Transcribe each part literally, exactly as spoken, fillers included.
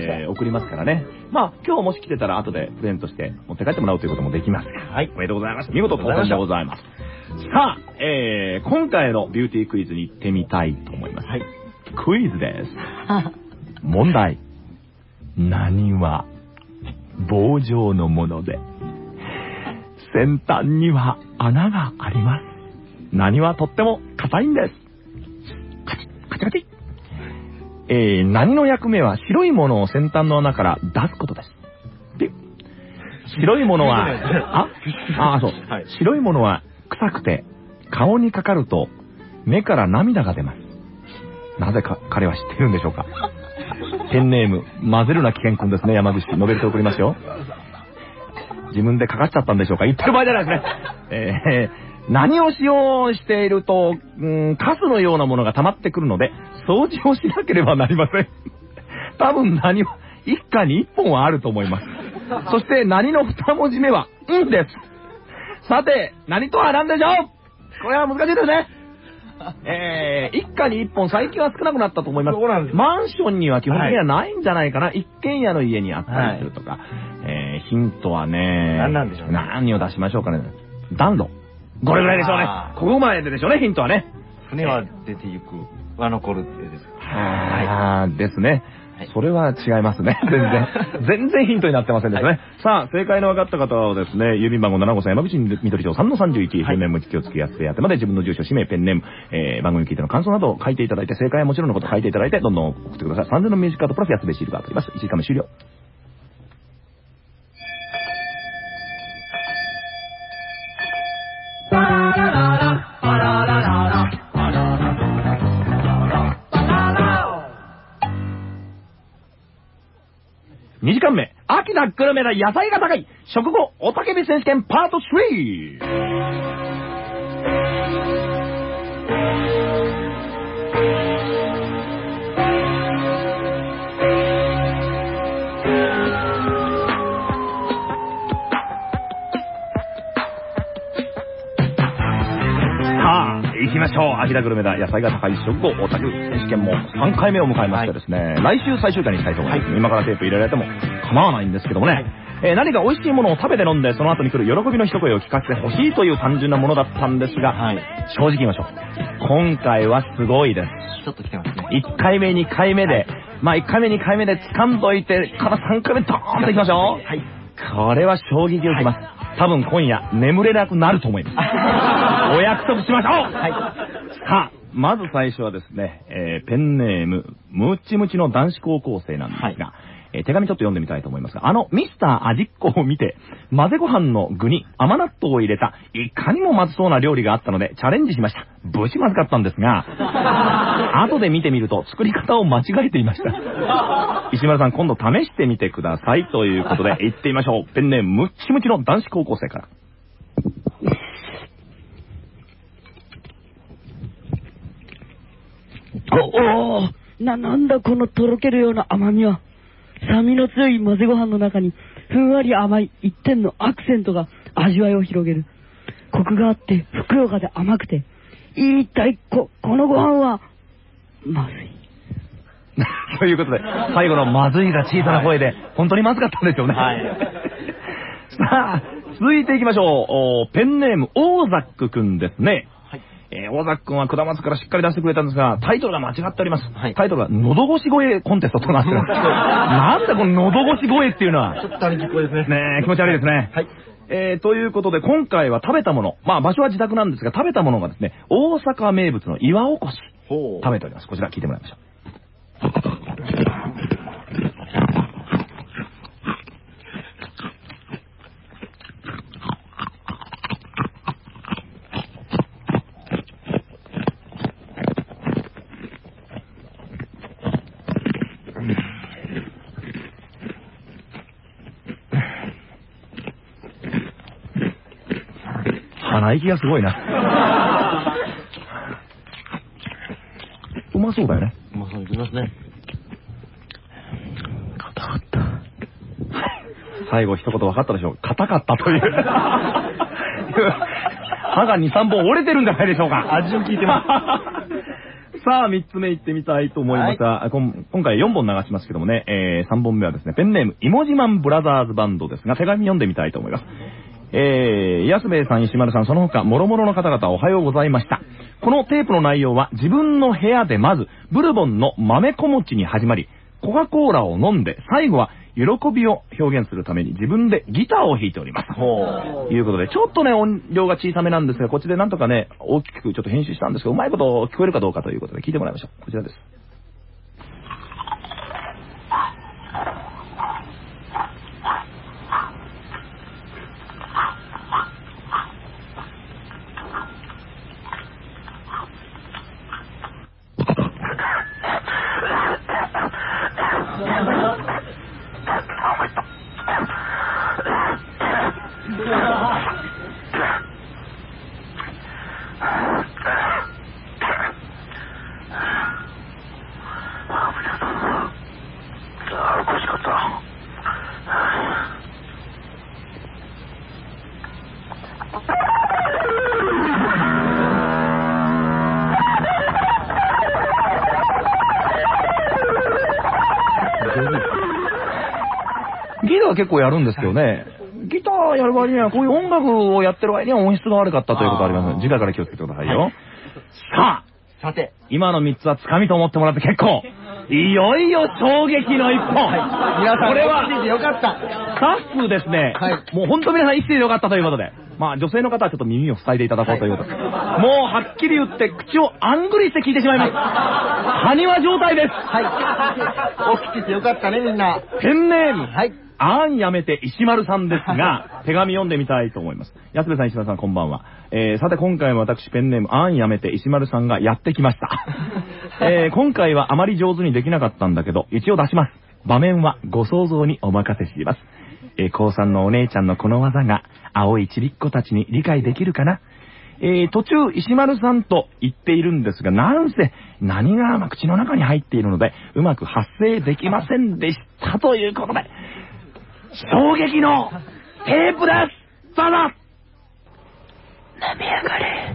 えー、送りますからね。まあ、今日もし来てたら後でプレゼントして持って帰ってもらうということもできますから。はい。おめでとうございます。見事当選でございます。さあ、えー、今回のビューティークイズに行ってみたいと思います。はい。クイズです。問題。何は棒状のもので、先端には穴があります。何はとっても硬いんです。カチッカチカチッ。えー、何の役目は白いものを先端の穴から出すことです。で、白いものは、あ、あ、そう、はい、白いものは臭くて顔にかかると目から涙が出ます。なぜか彼は知っているんでしょうか。ペンネーム、混ぜるな危険くんですね、山口。ノベルテ送りますよ。自分でかかっちゃったんでしょうか。言ってる場合じゃないですね。えー何を使用していると、うん、カスのようなものが溜まってくるので、掃除をしなければなりません。多分何は、一家に一本はあると思います。そして何の二文字目は、うんです。さて、何とは何でしょう。これは難しいですね。えー、一家に一本、最近は少なくなったと思います。マンションには基本的にはないんじゃないかな。はい、一軒家の家にあったりするとか。はい、えー、ヒントはね、何なんでしょうね。何を出しましょうかね。暖炉。これぐらいでしょうね。ここまででしょうね、ヒントはね。船は出ていく、は残るってですか。はい。ですね。それは違いますね。全然。全然ヒントになってませんですね。はい、さあ、正解の分かった方はですね、郵便番号ななごさん山口緑町さんのさんじゅういち、平面無知気をつけやすいやってまで自分の住所、氏名、ペンネーム、えー、番組聞いての感想などを書いていただいて、正解はもちろんのこと書いていただいて、どんどん送ってください。さんぜんのミュージックカードプラス安部シールが当たります。いちじかんめ終了。にじかんめ、秋田グルメな野菜が高い食後おたけび選手権パートスリー。行きましょう。秋田グルメだ野菜が高い食後おたけび選手権もさんかいめを迎えましてですね、はい、来週最終回にしたいと思います。はい、今からテープ入れられても構わないんですけどもね、はい、えー、何か美味しいものを食べて飲んでその後に来る喜びの一声を聞かせてほしいという単純なものだったんですが、はい、正直言いましょう。今回はすごいです。ちょっと来てますね。いっかいめにかいめで、はい、まあいっかいめにかいめで掴んどいてからさんかいめドーンといきましょう。はい、これは衝撃を受けます。はい、多分今夜眠れなくなると思います。お約束しましょう。はい、さあ、まず最初はですね、えー、ペンネームムッチムチの男子高校生なんですが、はい、えー、手紙ちょっと読んでみたいと思いますが、あのミスター味っ子を見て混ぜご飯の具に甘納豆を入れたいかにもまずそうな料理があったのでチャレンジしました。ぶちまずかったんですが後で見てみると作り方を間違えていました。石丸さん、今度試してみてくださいということで行ってみましょう。ペンネームムッチムチの男子高校生から。 おお、な、なんだこのとろけるような甘みは。酸味の強い混ぜご飯の中にふんわり甘い一点のアクセントが味わいを広げる。コクがあってふくよかで甘くて、一体こ、このご飯はまずい。 ということで最後のまずいが小さな声で、はい、本当にまずかったんですよね。はい、さあ、続いていきましょう。ペンネームオーザックくんですね。えー、大崎くんは下松からしっかり出してくれたんですが、タイトルが間違っております。はい、タイトルは喉越し声コンテストとなっています。なんだこの喉越し声っていうのは。ちょっとありきっぽいですね。ねえ、気持ち悪いですね。はい。えー、ということで今回は食べたもの、まあ場所は自宅なんですが、食べたものがですね、大阪名物の岩おこし。食べております。こちら聞いてもらいましょう。鼻息がすごいな。うまそうだよね。うまそうにいきますね。硬かった。最後一言分かったでしょう。硬かったという。歯がに、さんぼん折れてるんじゃないでしょうか。味を聞いてます。 さあ、みっつめいってみたいと思いますが、はい、今回よんぼん流しますけどもね、えー、さんぼんめはですね、ペンネーム、いもじまんブラザーズバンドですが、手紙読んでみたいと思います。えー、安兵衛さん、石丸さん、その他、諸々の方々おはようございました。このテープの内容は、自分の部屋でまず、ブルボンの豆小餅に始まり、コカ・コーラを飲んで、最後は、喜びを表現するために自分でギターを弾いております。ということで、ちょっとね、音量が小さめなんですが、こっちでなんとかね、大きくちょっと編集したんですけど、うまいこと聞こえるかどうかということで聞いてもらいましょう。こちらです。ギター結構やるんですけどね、ギターやる場合にはこういう音楽をやってる場合には音質が悪かったということがありますので、次回から気をつけてくださいよ。はい、さあ、さて、今のみっつはつかみと思ってもらって結構。いよいよ衝撃の一本。はい、皆さん、これは、よかった。スタッフですね、はい、もう本当皆さん生きてよかったということで、まあ女性の方はちょっと耳を塞いでいただこうということで、はい、もうはっきり言って口をあんぐりして聞いてしまいます。埴輪状態です。はい。起きててよかったね、みんな。ペンネーム。はい。あんやめて石丸さんですが、手紙読んでみたいと思います。安部さん、石丸さん、こんばんは。えー、さて今回も私、ペンネーム、あんやめて石丸さんがやってきました。えー、今回はあまり上手にできなかったんだけど、一応出します。場面はご想像にお任せします。えー、高さんのお姉ちゃんのこの技が、青いちびっ子たちに理解できるかな？えー、途中、石丸さんと言っているんですが、なんせ何が口の中に入っているので、うまく発声できませんでしたということで、衝撃のテープです。どうぞ。なめやがれ。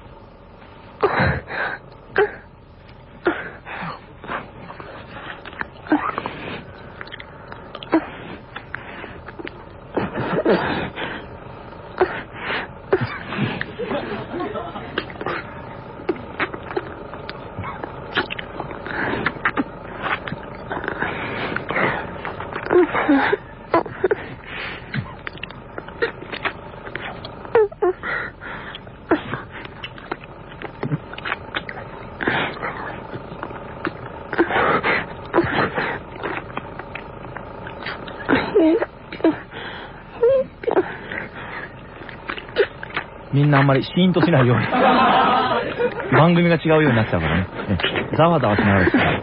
みんなあんまりシーンとしないように番組が違うようになっちゃうからね、ざわざわしながらですから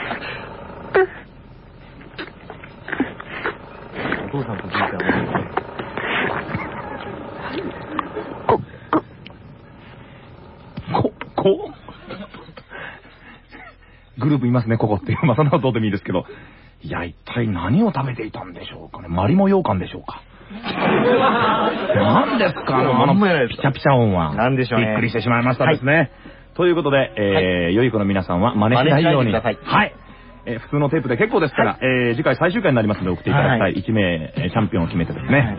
お父さんとじいちゃんはここグループいますね、ここっていう。まあそんなことどうでもいいですけど、いや一体何を食べていたんでしょうかね。マリモ羊羹でしょうか。何ですか、あのピチャピチャ音は。なんでしょうね。びっくりしてしまいましたですね。はい、ということで、えー、良い子の皆さんは真似しないように。はい。えー、普通のテープで結構ですから、はい、えー、次回最終回になりますので送っていただきたいいち名、チャンピオンを決めてですね、はい、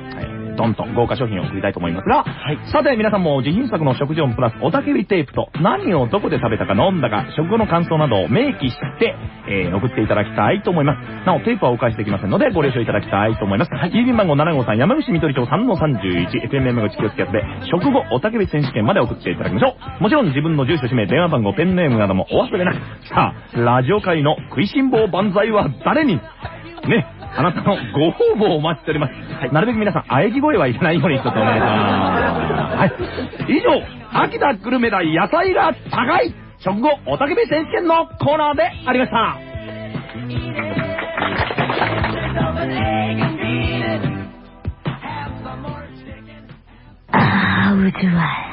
ドンと豪華商品を送りたいと思いますが、はい、さて皆さんも自品作の食事音プラスおたけびテープと何をどこで食べたか飲んだか食後の感想などを明記して、えー、送っていただきたいと思います。なおテープはお返しできませんのでご了承いただきたいと思います。はい、郵便番号ななごさん山口みどり町 さんのさんじゅういち エフエム 山口気をつけやつで食後おたけび選手権まで送っていただきましょう。もちろん自分の住所氏名電話番号ペンネームなどもお忘れなく。さあラジオ界の食いしん坊万歳は誰にね、あなたのご応募をお待ちしております。はい、なるべく皆さん、喘ぎ声はいらないように一つお願いします。はい。以上、秋田グルメ大野菜が高い食後おたけび選手権のコーナーでありました。あー、うずわい。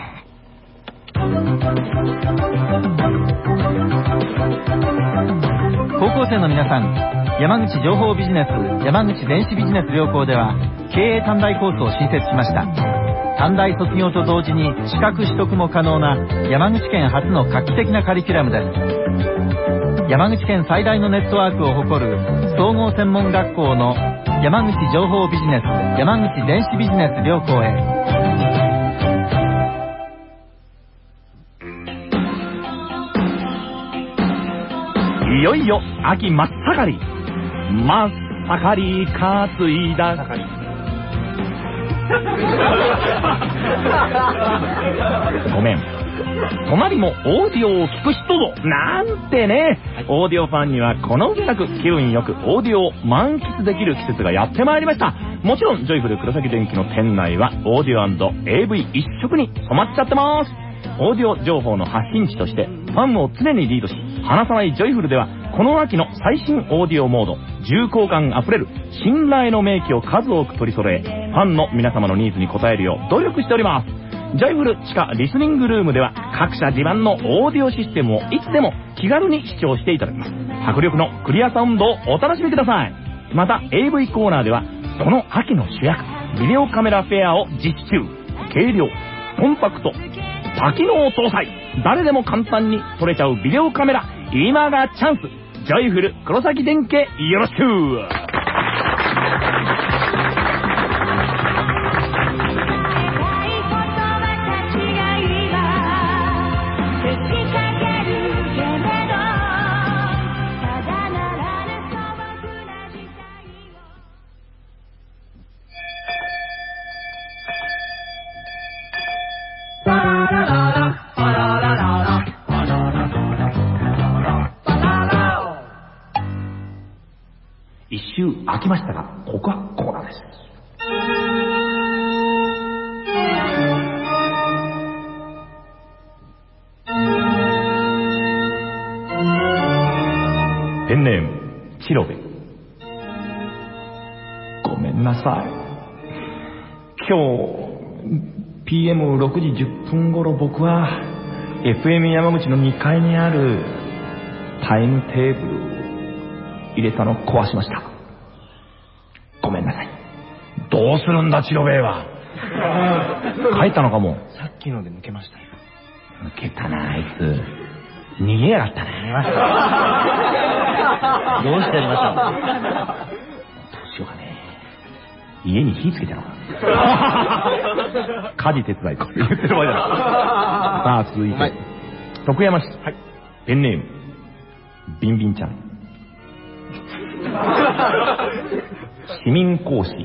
高校生の皆さん、山口情報ビジネス、山口電子ビジネス両校では経営短大コースを新設しました。 短大卒業と同時に資格取得も可能な山口県初の画期的なカリキュラムです。山口県最大のネットワークを誇る総合専門学校の山口情報ビジネス、山口電子ビジネス両校へ。 いよいよ秋真っ盛り。真っ盛り担いだ。ごめん。隣もオーディオを聞く人ぞなんてね、はい、オーディオファンにはこの上なく気分よくオーディオを満喫できる季節がやってまいりました。もちろんジョイフル黒崎電機の店内はオーディオ&エーブイ 一色に染まっちゃってます。オーディオ情報の発信地としてファンを常にリードし離さないジョイフルでは、この秋の最新オーディオモード、重厚感あふれる信頼の名機を数多く取り揃え、ファンの皆様のニーズに応えるよう努力しております。ジョイフル地下リスニングルームでは各社自慢のオーディオシステムをいつでも気軽に視聴していただきます。迫力のクリアサウンドをお楽しみください。また エーブイ コーナーではこの秋の主役、ビデオカメラフェアを実施中。軽量、コンパクト、多機能搭載、誰でも簡単に撮れちゃうビデオカメラ、今がチャンス。ジョイフル黒崎電機よろしく。一周空きましたが、ここはコーナーです。ペンネームチロベ。ごめんなさい。今日 ピーエムろくじじゅっぷん頃、僕は エフエム 山口のにかいにあるタイムテーブル入れたの壊しました。ごめんなさい。どうするんだチロベイは。帰ったのかも。 さっきので抜けましたよ。 抜けたなあいつ。逃げやがったな。 どうしてやりました？ どうしようかね。家に火つけちゃおう。家事手伝い、これ言ってる場合じゃない。さあ続いて、はい、徳山市、はい、ペンネームビンビンちゃん。市民講師。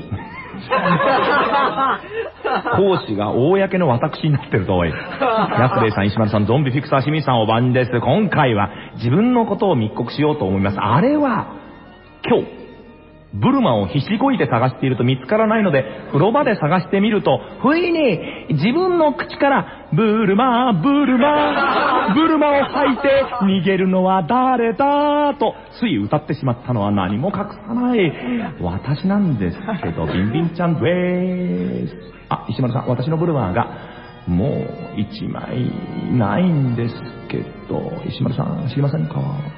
講師が公の私になってるとおい。安兵衛さん、石丸さん、ゾンビフィクサー清水さんお晩です。今回は自分のことを密告しようと思います。あれは今日ブルマを必死こいて探していると見つからないので、風呂場で探してみると、不意に自分の口からブルマブルマブルマを吐いて逃げるのは誰だとつい歌ってしまったのは何も隠さない私なんですけど、ビンビンちゃんでーす。あ、石丸さん、私のブルマがもう一枚ないんですけど、石丸さん知りませんか？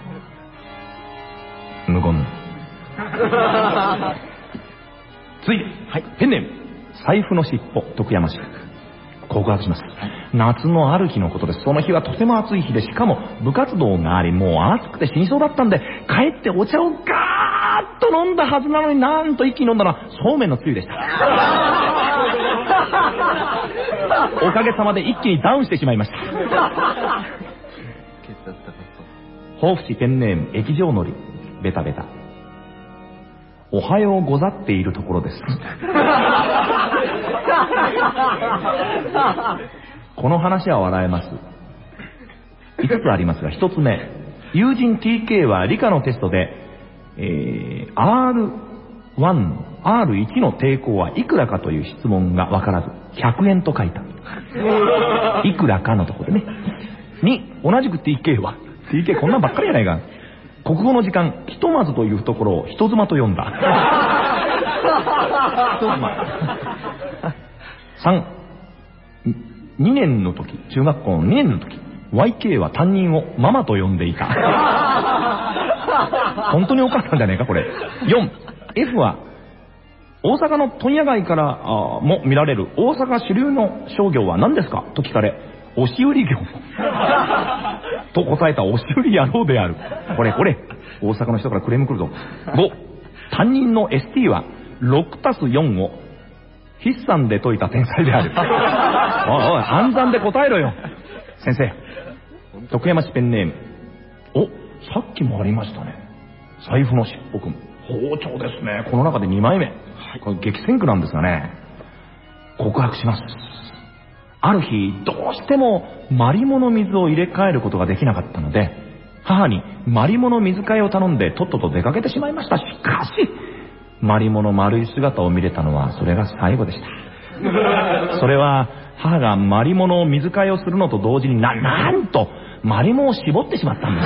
無言。続いて、はい、ペンネーム財布のしっぽ、徳山市。告白します、はい、夏のある日のことです。その日はとても暑い日で、しかも部活動があり、もう暑くて死にそうだったんで、帰ってお茶をガーッと飲んだはずなのに、なんと一気に飲んだのはそうめんのつゆでした。おかげさまで一気にダウンしてしまいました。甲府市ペンネーム液状のり、ベタベタ。おはようござっているところです。この話は笑えます。いつつありますが、ひとつめ、友人 ティーケー は理科のテストで、えー、アールワン、アールワン の抵抗はいくらかという質問がわからず、ひゃくえんと書いた。いくらかのところでね。に、同じく ティーケー は、ティーケー こんなんばっかりやないか。国語の時間、ひとまずというところを人妻と呼んだ。さん、にねんの時、中学校のにねんの時、ワイケー は担任をママと呼んでいた。本当にお母さんじゃねえかこれ。よん、F は大阪の問屋街からあも見られる大阪主流の商業は何ですかと聞かれ、押し売り業と答えた押し売り野郎である。これこれ大阪の人からクレーム来るぞ。ご、担任の エスティー は ろくたすよん を筆算で解いた天才である。おいおい、暗算で答えろよ。先生、徳山市ペンネーム。お、さっきもありましたね。財布のしっぽくん。包丁ですね。この中でにまいめ。これ激戦区なんですがね。告白します。ある日、どうしてもマリモの水を入れ替えることができなかったので、母にマリモの水替えを頼んでとっとと出かけてしまいました。しかし、マリモの丸い姿を見れたのはそれが最後でした。それは母がマリモの水替えをするのと同時にな、なんとマリモを絞ってしまったんです。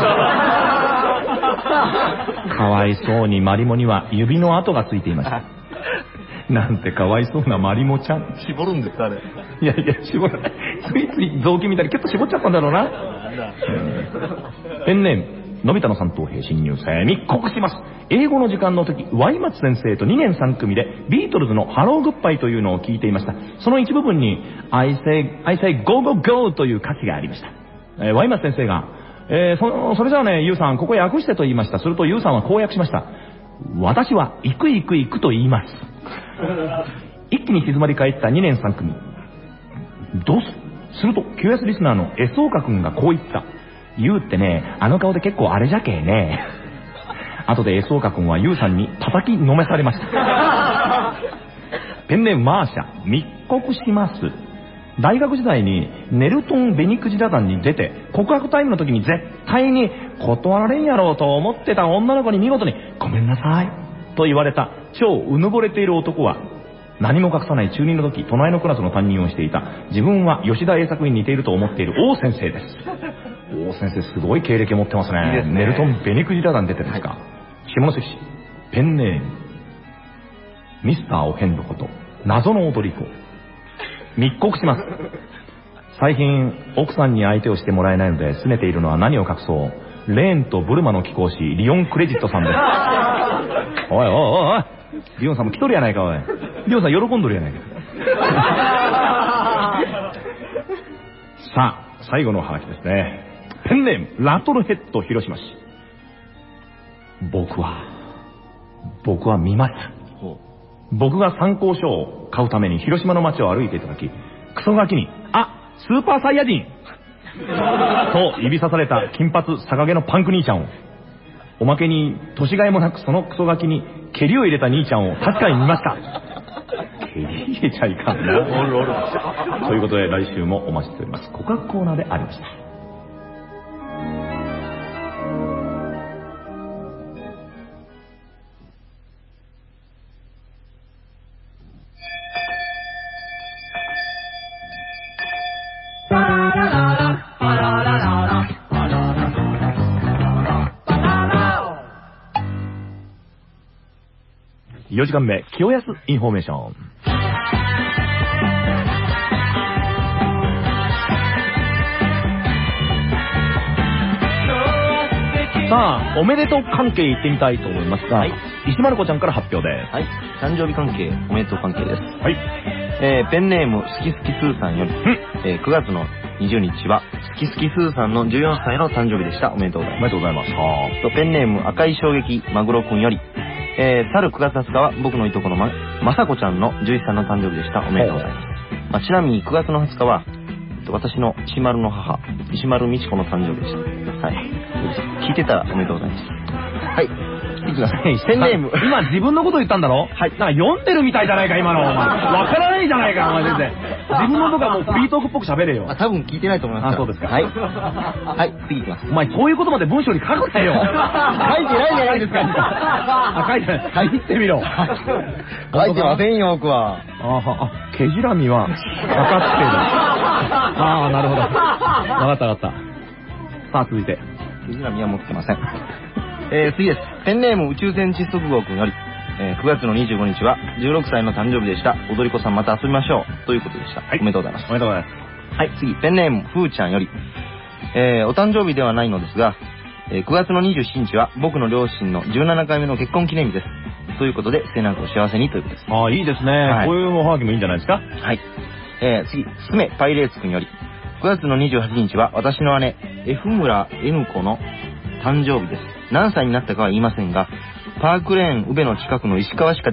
かわいそうにマリモには指の跡がついていました。なんてかわいそうなマリモちゃん。 絞るんですかあれ。 いやいや、絞らない。ついつい雑巾みたいにキュッと絞っちゃったんだろうな。ペンネーム、のび太の三等兵新入生、密告します。英語の時間の時、ワイマツ先生とにねんさん組でビートルズのハローグッバイというのを聞いていました。その一部分に I say, I say go go go という歌詞がありました。えー、ワイマツ先生が、えー、そ, それじゃあね、ユウさん、ここ訳してと言いました。するとユウさんはこう訳しました。私は行く行く行くと言います。一気に静まり返ったにねんさん組。どうするすると キューエス リスナーの S 岡君がこう言った。ユウってね、あの顔で結構あれじゃけえね。後で S 岡君はユウさんに叩きのめされました。ペンネームマーシャ、密告します。大学時代にネルトン・ベニクジラ団に出て告白タイムの時に絶対に断られんやろうと思ってた女の子に見事にごめんなさいと言われた超うぬぼれている男は、何も隠さない中にの時隣のクラスの担任をしていた自分は吉田栄作に似ていると思っている王先生です。王先生すごい経歴を持ってますね。いいですね。ネルトン・ベニクジラ団出てるんですか、はい、下関市ペンネームミスターお遍路こと謎の踊り子。密告します。最近奥さんに相手をしてもらえないので拗ねているのは何を隠そうレーンとブルマの貴公子リオンクレジットさんです。おいおいおいおい、リオンさんも来とるやないかおい。リオンさん喜んどるやないか。さあ最後のハガキですね。ペンネームラトルヘッド広島市。僕は僕は見ました。僕が参考書を買うために広島の街を歩いていた時、クソガキにあスーパーサイヤ人と指さされた金髪逆毛のパンク兄ちゃんを、おまけに年がいもなくそのクソガキに蹴りを入れた兄ちゃんを確かに見ました。蹴り入れちゃいかんな。おるおる。ということで来週もお待ちしております。告白コーナーでありました。よじかんめ、清安インフォメーション。さあ、おめでとう関係行ってみたいと思いますが、はい、石丸子ちゃんから発表です。 はい、誕生日関係、おめでとう関係です。 はい。 えー、ペンネーム、すきすきすーさんより、えー、くがつのにじゅうにちは、すきすきすーさんのじゅうよんさいの誕生日でした。おめでとうございます。 おめでとうございます。はとペンネーム、赤い衝撃、マグロくんより、えー、去るくがつはつかは僕のいとこのま、まさこちゃんのじゅういっさいの誕生日でした。おめでとうございます。まあ、ちなみにくがつのはつかは、私の石丸の母、石丸美智子の誕生日でした。はい。聞いてたらおめでとうございます。はい。いきます。ペンネーム。 今自分のこと言ったんだろ？はい。なんか読んでるみたいじゃないか、今の。お前。わからないじゃないか、お前全然。自分のとかもうフリートークっぽく喋れよ。 まあ、多分聞いてないと思います。 あ、そうですか。 はい。はい、次いきます。 お前、そういうことまで文章に書くなよ。 書いてないじゃないですか。 あ、書いてない。書いてみろ。 書いてませんよ、僕は。 ああ、毛じらみは分かってる。ああ、なるほど。分かった分かった。さあ、続いて。 毛じらみは持ってません。えー、次です。ペンネーム宇宙船窒息号くんより、えー、くがつのにじゅうごにちはじゅうろくさいの誕生日でした。踊り子さんまた遊びましょう。ということでした。はい。おめでとうございます。 おめでとうございます。 はい、次。ペンネームふーちゃんより、えー、お誕生日ではないのですが、えー、くがつのにじゅうしちにちは僕の両親のじゅうななかいめの結婚記念日です。 ということで、末永くお幸せにということです。 ああ、いいですね。 はいこういうおはがきもいいんじゃないですか。 はい。えー、次、すめパイレーツくんより、くがつのにじゅうはちにちは私の姉、F 村 N 子の誕生日です。何歳になったかは言いませんが、パークレーン宇部の近くの石川市